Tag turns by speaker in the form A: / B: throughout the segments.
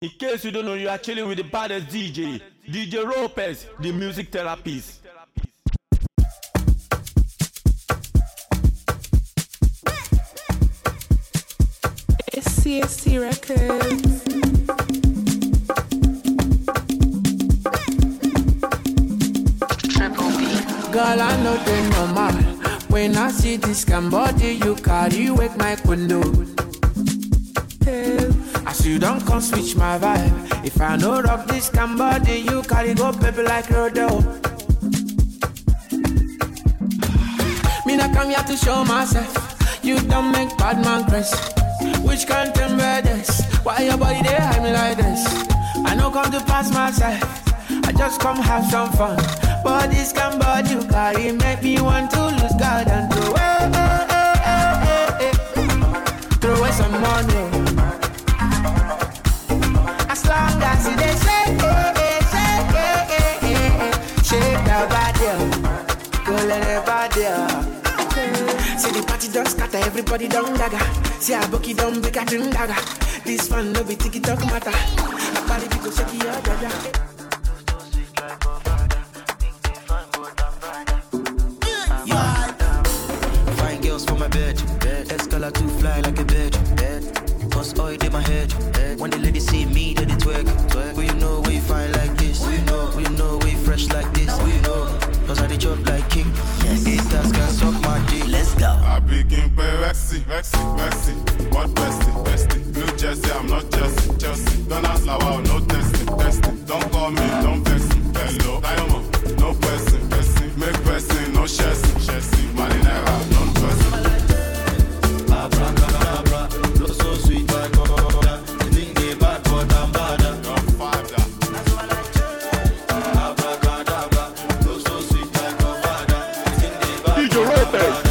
A: In case you don't know, you are chilling with the baddest DJ, DJ Ropez, the music therapist.
B: It's CST Records.
C: Girl, I know they normal. When I see this can body, you carry wake my window. As you don't come switch my vibe. If I know rock this can body, you carry go baby like Rodeo. Me not come here to show myself. You don't make bad man crazy. Which can't tell me this? Why your body they hide me like this? I know come to pass myself. I just come have some fun. But this can body you carry make me want to lose God and throw away some money. As long as you they shake that body, go let it body. See the party don't scatter, everybody don't dagger. See a bucky don't break a drink dagger. This one no be tiki talk matter. A party people shake your dagger.
D: For my bed, escalate to fly like a bird. Cause oil in my head. When the ladies see me, they twerk. But you know we fine like this. We know we fresh like this. We know, cause I chop like king. Yes. It does can suck my dick. Let's go.
E: I begin play Rexy. What bestie? New Jersey, I'm not Chelsea. Don't ask Lawa, no testing. Don't call me, don't vex me. Hello, Diamond, no pressing. Make pressing, no chasing. Marinera, non pressing.
D: Abracadabra, look so sweet, my God. Think they bad, but I'm bad. Abracadabra, look so sweet, my God. Think they bad,
A: DJ Ropez.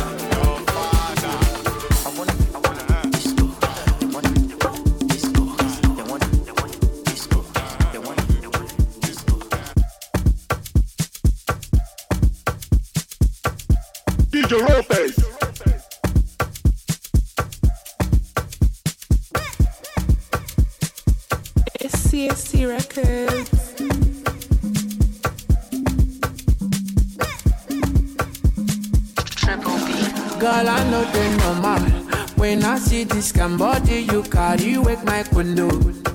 A: DJ Ropez.
B: It's CST Records.
C: Girl, I know they normal. When I see this can body, you carry wake my window.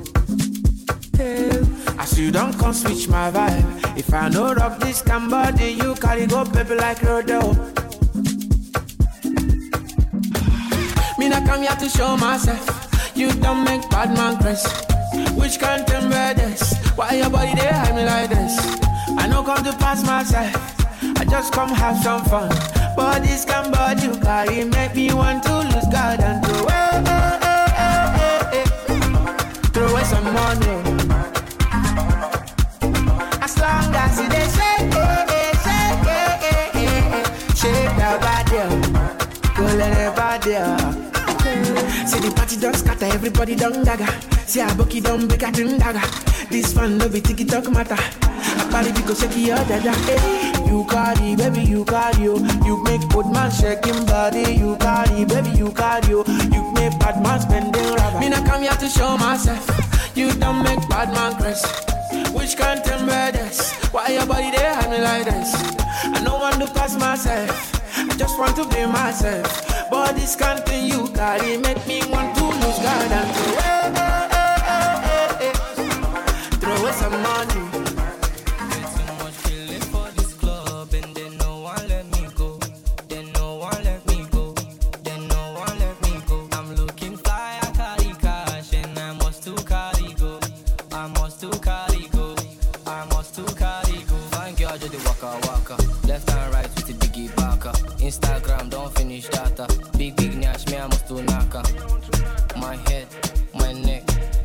C: As you don't come switch my vibe. If I know rock this can body, you carry go baby like Rodeo. Me not come here to show myself. You don't make bad man crazy. Which can't tell me this? Why your body they hide me like this? I know come to pass myself. I just come have some fun. But this can body you carry make me want to lose God and throw away some money. As long as you they shake that body, go let it body. See the party don't scatter, everybody don't dagger. See a bucky don't break a drink dagger. This one no be tiki talk matter. A party because shake your dada. You carry, baby, you carry. You make good man shaking body. You carry, baby, you carry. You make bad man spending rubber. Me not come here to show myself. You don't make bad man crazy. Which can't tell me this? Why your body they hide me like this? I don't want to pass myself. I just want to be myself. But this can't thing you carry make me want to lose God and throw away some money.
D: Get too much feeling for this club, and then no one let me go. Then no one let me go. Then no one let me go. I'm looking fly, I carry cash, and I must to carry go. I must to carry go. I must to carry go. Fine girl, just the waka. Left and right with the biggie backer. Instagram, don't finish data. Big nash, me I must to knock. My head, my neck,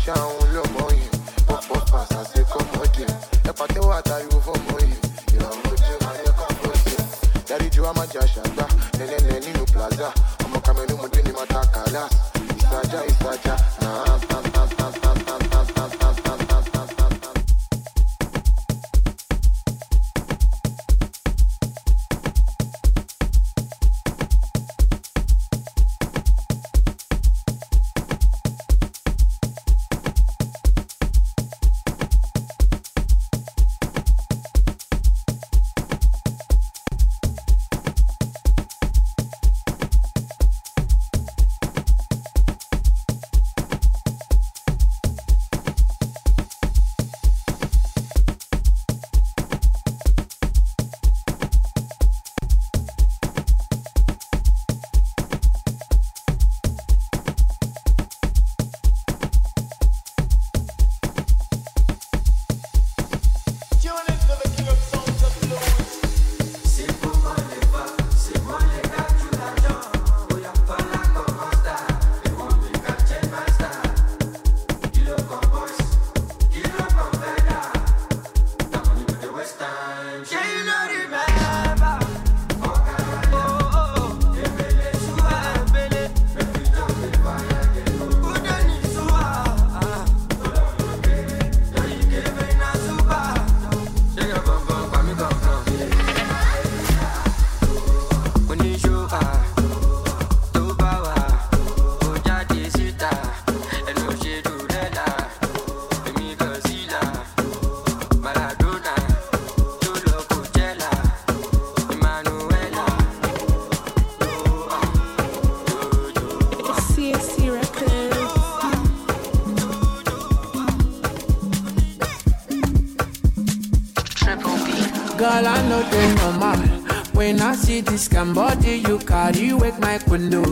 C: Girl, I know they normal. When I see this can body, you carry wake my window.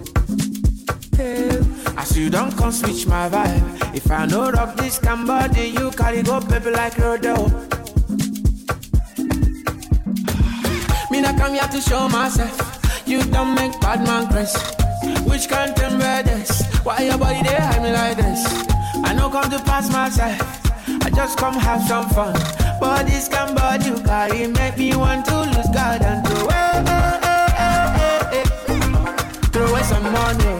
C: As you don't come switch my vibe. If I know rock this can body, you carry go baby like rodeo. Me not come here to show myself. You don't make bad man crazy. Which can't tell me this? Why your body they hide me like this? I know come to pass myself. I just come have some fun. But this can body you carry make me want to lose God and throw away some money.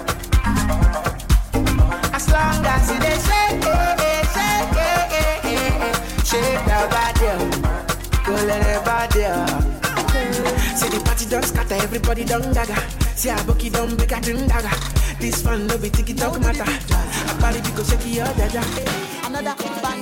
C: As long as it is shake that body, go let it body. See the party don't scatter, everybody don't dagger. See a bucky don't break a dagger. This one no be tiki talk matter. A party because shake your dada.
F: Another bang.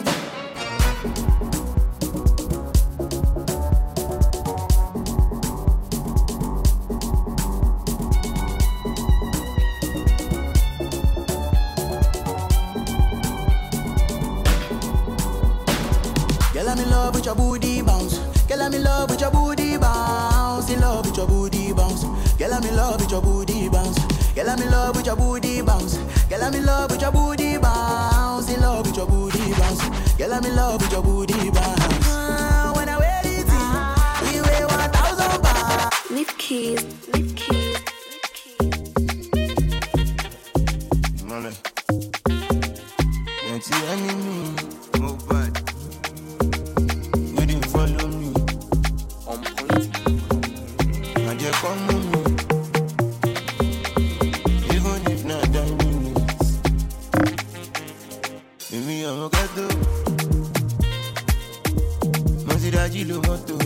G: Girl, I'm in love with your booty bounce. Girl, I'm in love with your booty bounce. In love with your booty bounce. Girl, I'm in love with your booty bounce. Girl, I'm in love with your booty bounce. Girl, I'm in love with your booty bounce. In love with your booty bounce. Girl, I'm in love with your booty bounce. When I wear it, we weigh 1,000 pounds.
B: Lift keys, lift keys, lift keys.
G: Money. Don't you enemy? Move back. You didn't follow me. On point. I just come on me. Even if not done minutes. Maybe I'm a gato. Monty Daji lo moto.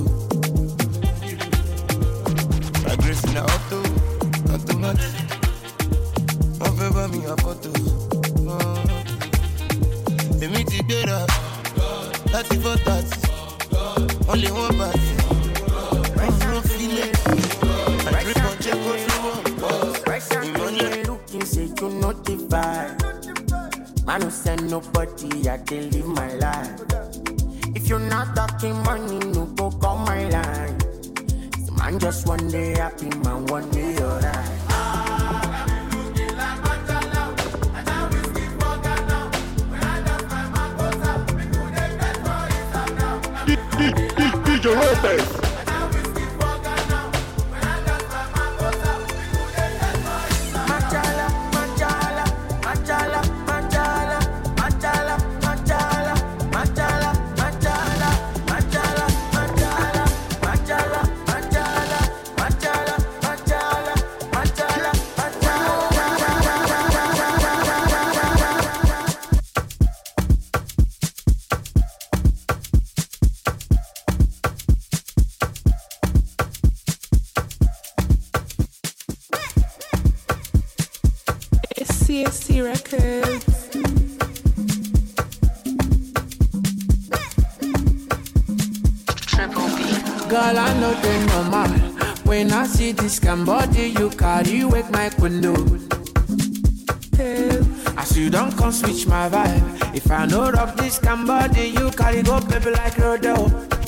G: Aggressive in the auto. Automatic. One favor me a photo. They meet together. 34 30. Only one party. Right now feel it. I drip on check what you want.
C: Right now you looking, say you notify. Man who send nobody, I can live my life. If you're not talking money, no go call my line. So man just one day happy, man one day alright.
A: DJ Ropez.
C: Machala, machala, machala, machala. TSC Records. Girl, I know they normal. When I see this body, you carry wake my window. As you don't come switch my vibe. If I know rock this body, you carry go baby like Rodo.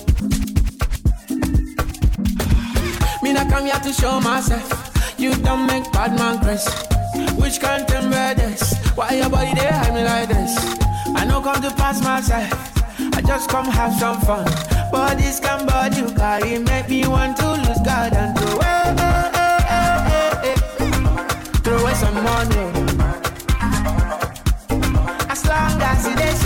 C: Me not come here to show myself. You don't make bad man press. Which can't tell me this? Why your body they hide me like this? I know come to pass myself. I just come have some fun. But this body you carry make me want to lose God and throw away some money. As long as you they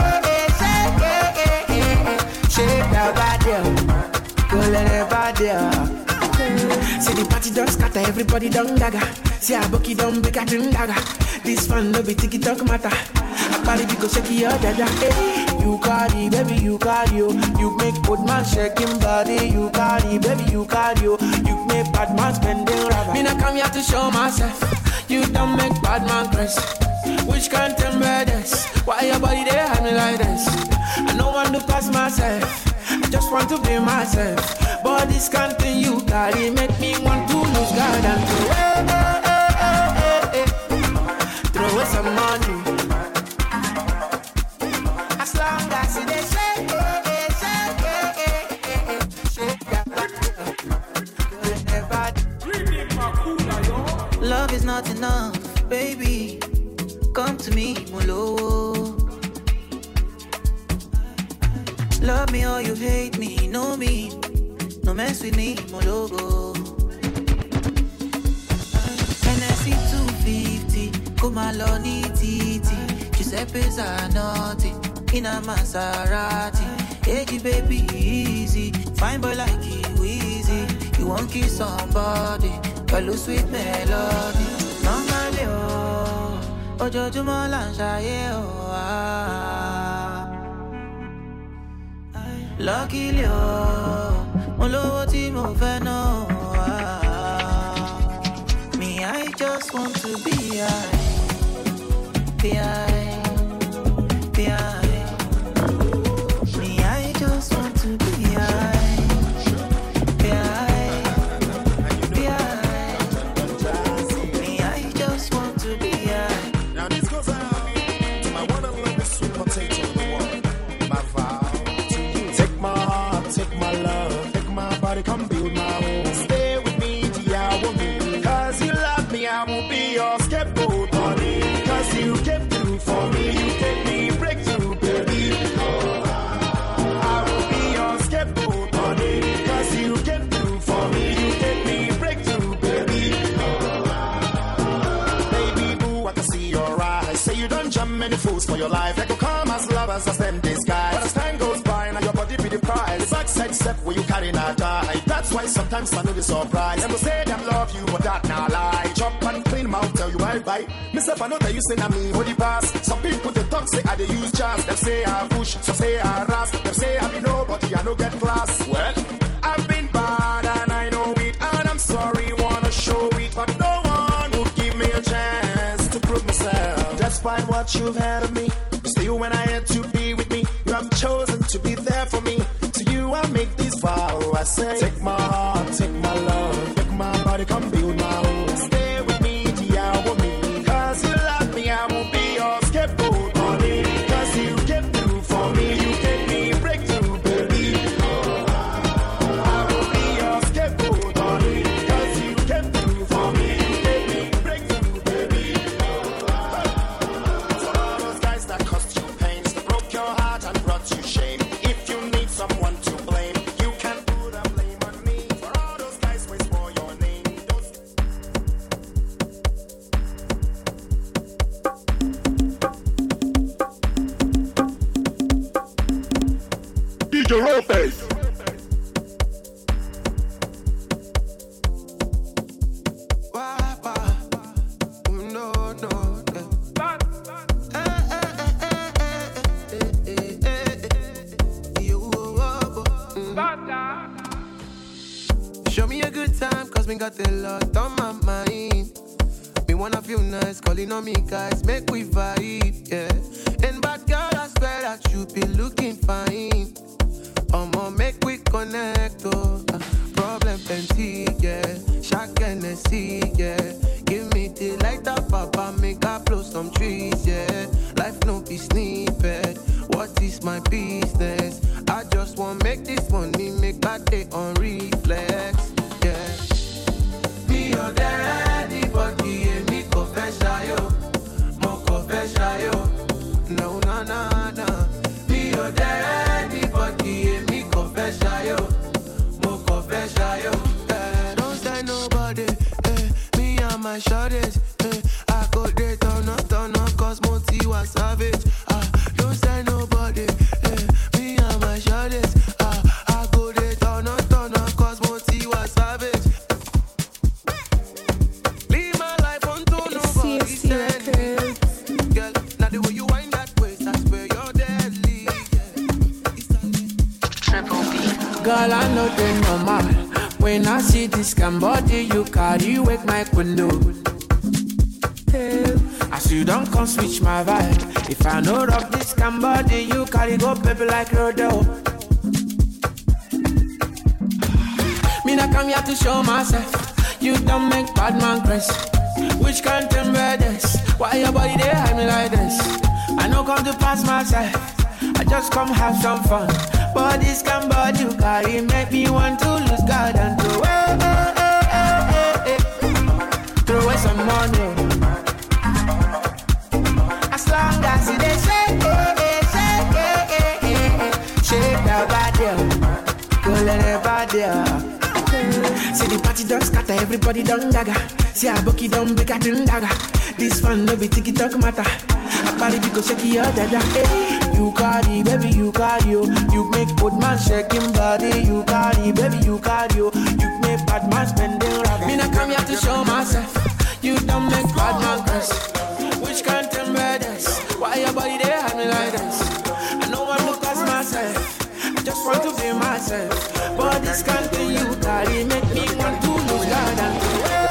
C: shake that body, go let it body. See the party don't scatter, everybody don't dagger. See a bucky don't break a dagger. This fun no be tiki talk matter. A party because shake your dada. You carry, baby, you carry. You make good man shaking body. You carry, baby, you carry. You make bad man spending rubber. Me not come here to show myself. You don't make bad man press. Which can't tell me this? Why your body they hide me like this? I don't want to pass myself. I just want to be myself. But this can't thing you carry make me want to lose God and throw away some money. As long as it is shake.
F: Love is not enough, baby. Come to me, Molo. Love me or you hate me, know me. No mess with me, Mologo. NSC 250, Kumaloni Titi. Giuseppe Zanotti, in a Maserati. Hey, baby, easy. Fine boy like you, easy. You won't kiss somebody, but lose sweet melody. Normally, oh, Ojojumo Lanshaye, oh, luckily, oh, Molo Timo Feno. Me, I just want to be high. Me, I just want to be high. Me, I just want to be high.
H: Now this goes out to my one and only sweet potato in the world. My vow to you. Take my heart, take my love, take my body, come build my home. Stay with me, Tiawo, cause you love me, I will be your scapegoat, honey. Cause you came through for me, you gave me breakthrough, baby. I will be your scapegoat, honey. Cause you came through for me, you gave me breakthrough, baby. Baby boo, I can see your eyes. Say you don't jump many fools for your life. They could come as lovers, as them disguise. But as time goes by, now your body be the prize. The backside step where you carry not die. That's why sometimes I know the surprise. Them will say them love you, but that not lie. Chop and clean mouth, tell you I bite. Myself, I know that you say na me, hold the pass. Some people they talk, say I they use jazz. Them say I push, some say I ras. Them say I be nobody, I no get class. Well, I've been bad and I know it, and I'm sorry, wanna show it, but no one would give me a chance to prove myself. Despite what you've had of me, still when I had to be with me, you have chosen to be there for me. To you I make this vow, I say, take my heart, take my love, take my body, come build my home. Stay with me, Tiawo me, cause you love me, I will be your scapegoat, honey. Cause you came through for me, you gave me breakthrough, baby. I will be your scapegoat, honey. Cause you came through for me, you gave me breakthrough, baby. For all those guys that caused you pain, that broke your heart and brought you shame. If you need someone to blame, you can put a blame on me. For all those guys wait for your name.
A: DJ Lopez.
C: Show me a good time, cause me got a lot on my mind. Me wanna feel nice, calling on me guys, make we vibe, yeah. And bad girl, I swear that you be looking fine. I'ma make we connect, oh. Problem plenty, yeah. Shock Hennessy, yeah. Give me the light up, papa, make I blow some trees, yeah. Life no be snippet. What is my business? I just want make this money, make that day on reflex, yeah. Me your daddy, but me confession, yo. Mo confession, yo. No, no, no, no. Me your daddy, but me confession, yo. Mo confession, yo. Don't say nobody, me and my shorties, I go there, turn up, cause Monty was savage. Don't say nobody, me and my shorties, I go there, turn up, cause Monty was savage. Leave my life on to nobody standing. Girl, now the way you wind that waist, I swear you're deadly.
B: Triple B.
C: Girl, I know they normal. When I see this can body, you carry wake my window. As you don't come switch my vibe. If I know rock this can body, you carry go baby like Rodo. Me not come here to show myself. You don't make bad man press. Which can't tell me this? Why your body they hide me like this? I know come to pass myself. I just come have some fun. But this can body you carry make me want to lose God and throw away some money. As long as it is shake that body, go let it body. See the party don't scatter, everybody don't dagger. See a bucky don't break a dagger. This one no be tiki talk matter. A party because shake your dada. You carry, baby, you carry. You make good man shaking body. You carry, baby, you carry. You make bad man spending rubber. Me not come here to show myself. You don't make bad man press. Which can't tell me this? Why your body they hide me like this? I know I look as myself. I just want to be myself. But this can't be you carry. Make me want to lose God and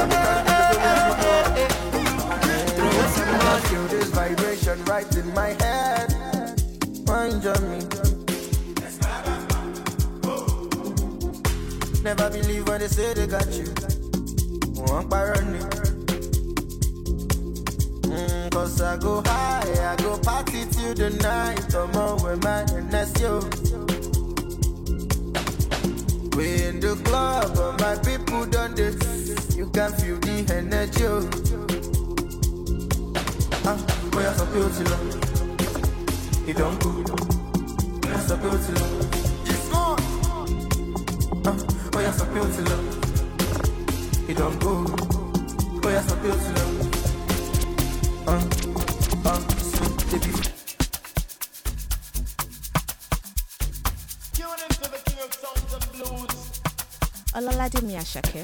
H: I feel this vibration right in my head. Mind on me. Never believe when they say they got you. One running. Cause I go high, I go party till the night. Come on with my NSO. We in the club, but my people done this. You can feel the energy. Boy, I'm so beautiful. It don't go. I'm so beautiful. Boy, I'm so beautiful. It don't go. Boy, I'm so beautiful.
I: Olalade Miyashake.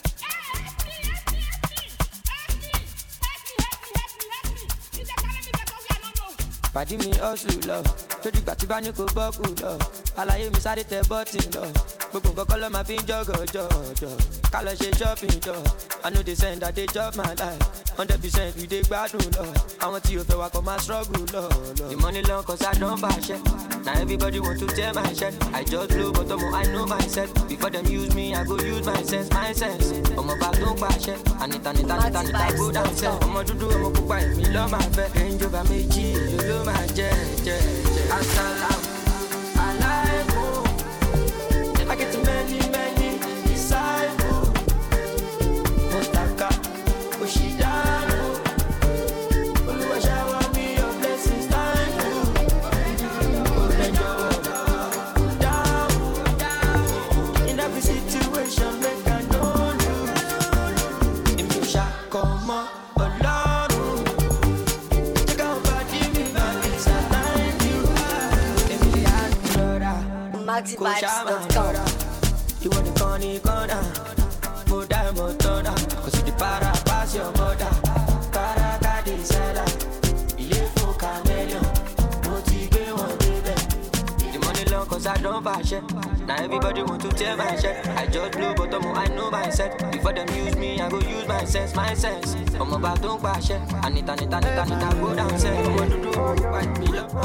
J: Pàdí mi hustle lọ, lójú ìgbà tí bá ní kò bọ́ọ̀kù lọ. Àlàyé mi sáré tẹ bọ́tì lọ, gbogbo nǹkan kọ́ ló máa fi ń jọ̀gọ̀jọ̀. Ká lọ ṣe shopping jọ, I know they send that they chop my life. 100% we dey gbádùn lọ, àwọn tí o fẹ́ wa kọ́ máa struggle lọ. The money long cause I don bàṣẹ, now everybody want to tear my shirt. I just blow but I know myself. Before them use me, I go use my sense. Ọmọ bá tó ń pàṣẹ, ànìtà go down sell. Ọmọ dúdú ọmọ pupa èmi lọ́ máa fẹ́. Range Rover méjì ló máa jẹ́. Asalaam alaikum. I get many disciples. Motaka Oshidano. Oluwa shower me your blessings, thank you. Obejo down. In every situation, make I know you. If you shall come on, Olorun. Take out body, me back, it's a thank you. Emiliano Flora.
B: MaxiVibes.com.
J: You want the funny corner, more time, more thunder. Cause you the para pass your mother. Karaka desire, you live for chameleon. Motivate one baby. The money long cause I don't don't pass it. Now everybody want to tear my shirt. I just blow bottom, I know myself. Before them use me, I go use my sense, my sense. I'm about to pass it. I need, go downstairs. I want to do, wipe me up.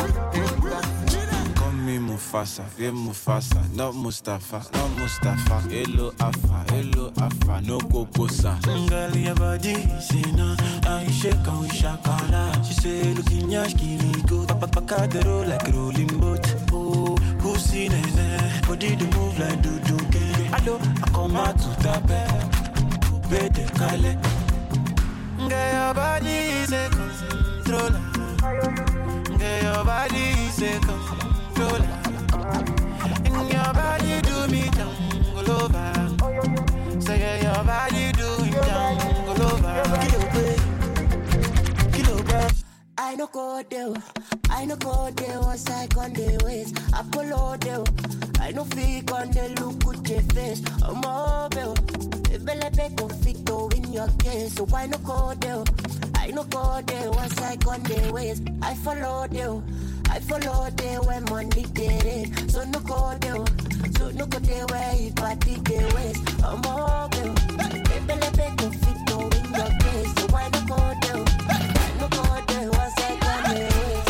K: Me Mufasa, yeah Mufasa, not Mustafa, not Mustafa. Hello Afa, no Kokosa.
C: Girl, your body, say no, I shake and we shakala. She say, looking yash, give me go. Paka the roll like rolling boat. Oh, pussy nene, body to move like do game. Hello, I come out to the bed, bed kale. Girl, your body is a controller. Girl, your body is a controller. In your body do me jungle over. Say your body do me jungle over. Kilo bro.
L: I no go there once I on the ways. Apollo there. I no fake on the look with your face. I'm mobile. Bele beko fito in your case. So I no go there. I no go there once I on the ways. I follow there when money get it. So no go there where you party the ways. I'm mobile. Bele beko fito in your case. So I no go there. I no go there once I on the ways.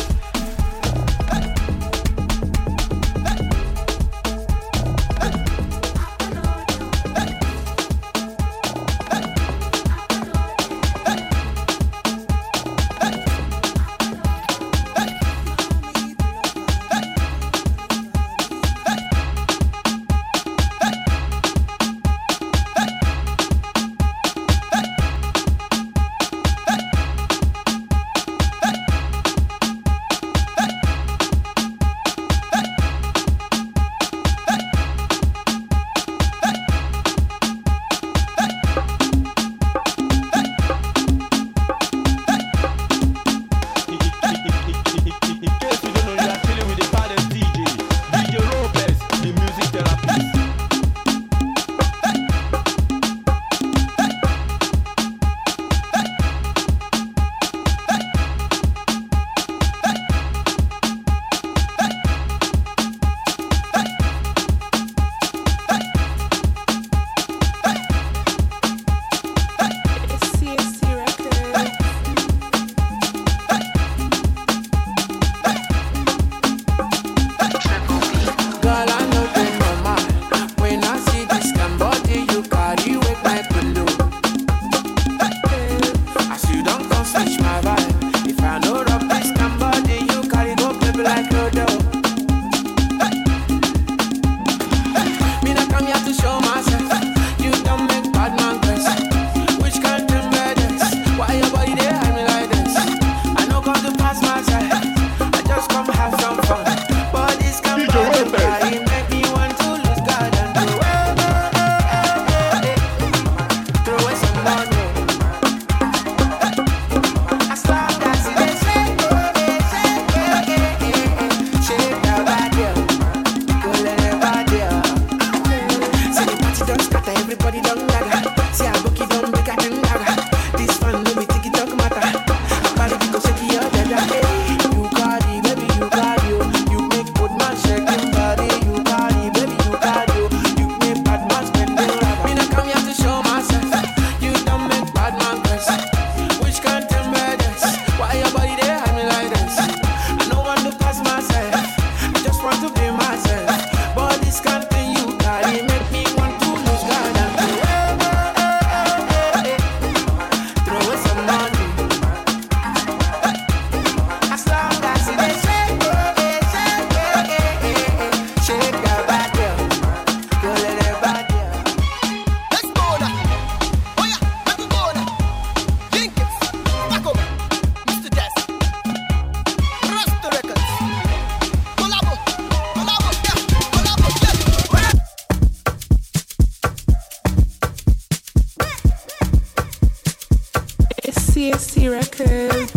M: CSC Records.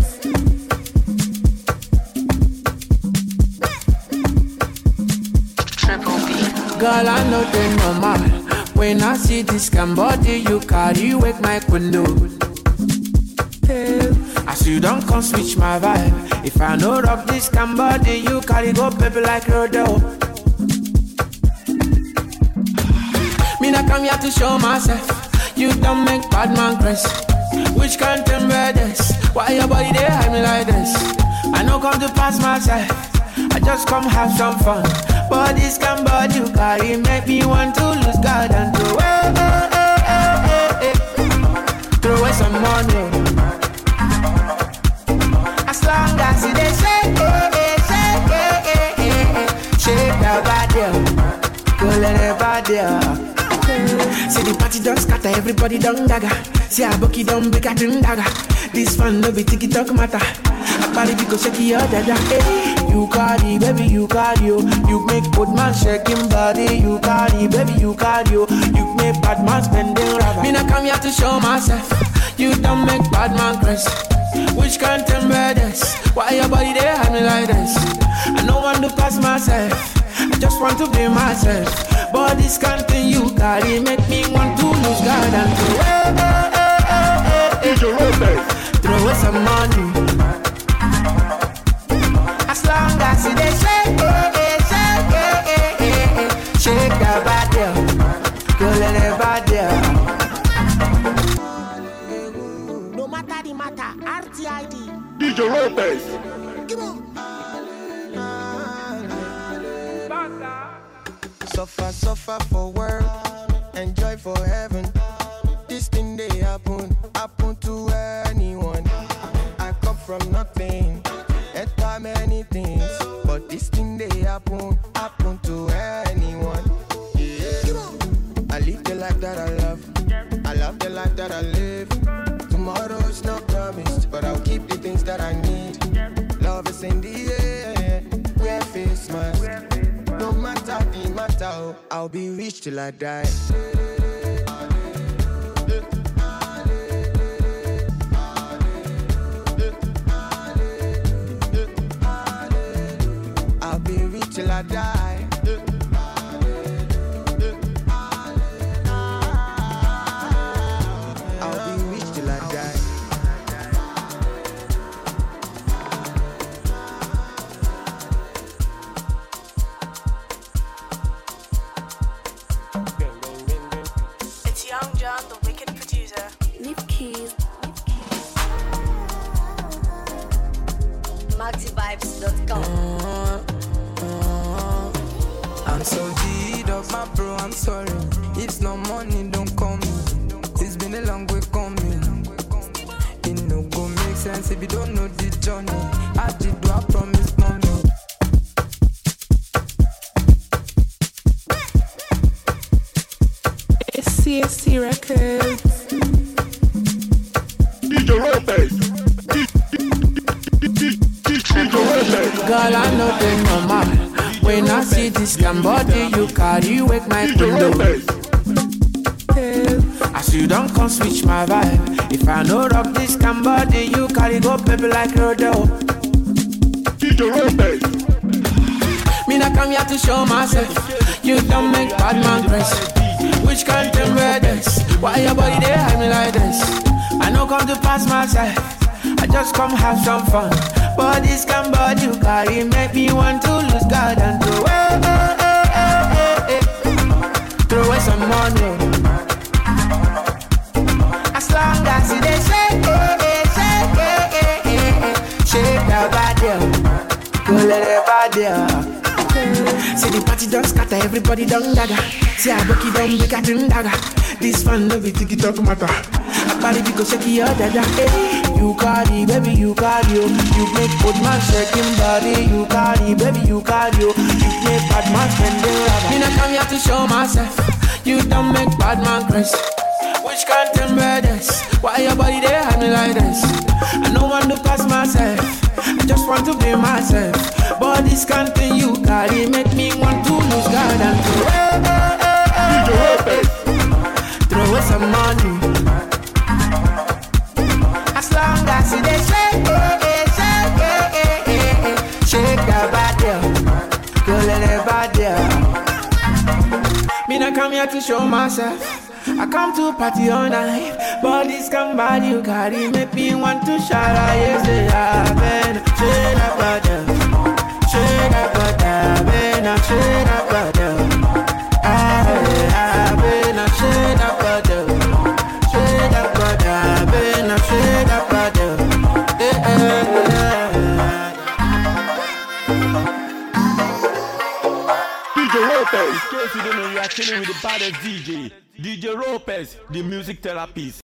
C: Girl, I know they normal. When I see this body, you carry wake my window. As you don't come switch my vibe. If I know rock this body, you carry go baby like Rodo. come here to show myself. You don't make bad man crazy. Which can't tell me this? Why your body they hide me like this? I know come to pass myself. I just come have some fun. But this can body you carry make me want to lose God and throw away some money. As long as you they shake that body, go let it body. See the party don't scatter, everybody don't dagger. See a bucky don't break a dagger. This fun no be tiki talk matter. A body because shake your dada. You carry, baby, you carry. You make good man shaking body. You carry, baby, you carry. You make bad man spending rubber. Me not come here to show myself. You don't make bad man crazy. Which can't tell me this? Why your body they hide me like this? I don't want to pass myself. I just want to be myself. But this can't thing you carry make me want to lose God and throw away some money. As long as you they shake that body, go let it body.
L: No matter the matter, RTID.
A: DJ Lopez.
L: Come on.
N: Suffer for work, enjoy for heaven. This thing they happen to anyone. I come from nothing, enter many things, but this thing they happen to anyone. Yeah. I live the life that I love the life that I live. Tomorrow is not promised, but I'll keep the things that I need. Love is in the air, wear face mask. No matter the matter, I'll be rich till I die. I'll be rich till I die. I'll be rich till I die.
B: MaxiVibes.com.
O: I'm so deed of my bro, I'm sorry. If no money, don't call me. It's been a long way coming. It no go make sense if you don't know the journey. I did what I promised, mommy.
M: It's CSC Records.
A: DJ Lopez.
C: Girl, I know they normal. When I see this damn body you carry, wake my window. As you don't come switch my vibe. If I know rock this damn body you carry, go baby like Rodeo. Me not come here to show myself. You don't make bad man crazy. Which can't tell me this? Why your body they hide me like this? I know come to pass myself. I just come have some fun. But this can body you carry make me want to lose God and throw away some money. As long as you they shake that body, go let it body. See the party don't scatter, everybody don't dagger. See a bucky don't break a dagger. This fun no be tiki talk matter. A body because shake your dada. You carry, baby, you carry. You make good man shaking body. You carry, baby, you carry. You make bad man spending rubber. Me not come here to show myself. You don't make bad man crazy. Which can't tell me this? Why your body they hide me like this? I don't want to pass myself. I just want to be myself. But this can't thing you carry make me want to lose God and throw away some money. As long as you they shake that body, go let it body. Me not come here to show myself. I come to party all night, but this can body you carry make me want to shout. I say, amen. Shake that body, shake that body, amen. Shake that body, amen. Shake
A: Ropez. In case you don't know, you are chilling with the baddest DJ. DJ Ropez, the music therapist.